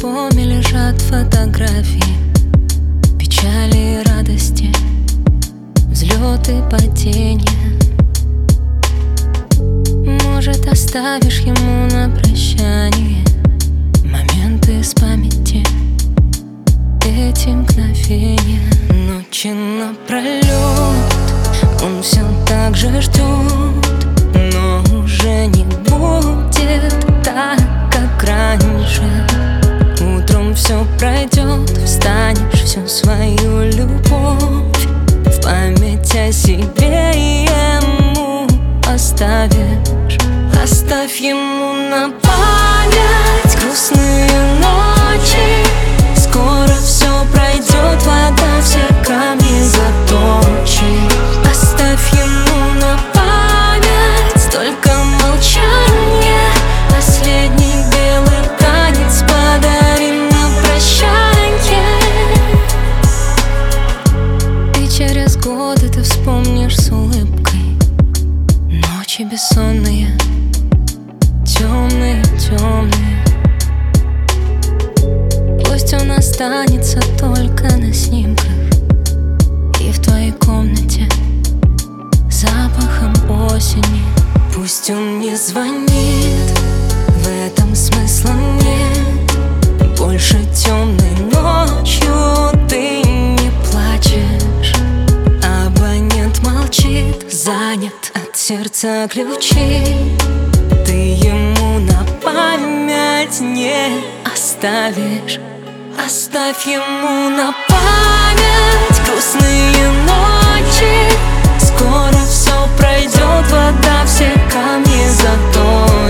альбоме лежат фотографии, печали и радости, взлеты, падения. Может, оставишь ему на прощание моменты из памяти, эти мгновения. Ночи напролет он все так же ждет, но уже не будет так, как раньше. Утром все пройдет, встанешь, всю свою любовь в память о себе и ему оставишь. Оставь ему на память грустные ночи. Скоро все пройдет, вода все камни заточит. Оставь ему на память только молчание. Последний белый танец подарим на прощанье. И через годы ты вспомнишь с улыбкой ночи бессонные, темные, темные. Пусть он останется только на снимках и в твоей комнате запахом осени. Пусть он не звонит, в этом смысла нет. Больше темной ночью ты не плачешь. Абонент молчит, занят, от сердца ключи. Ты ему на память не оставишь. Оставь ему на память грустные ночи. Скоро все пройдет, вода все камни затопит.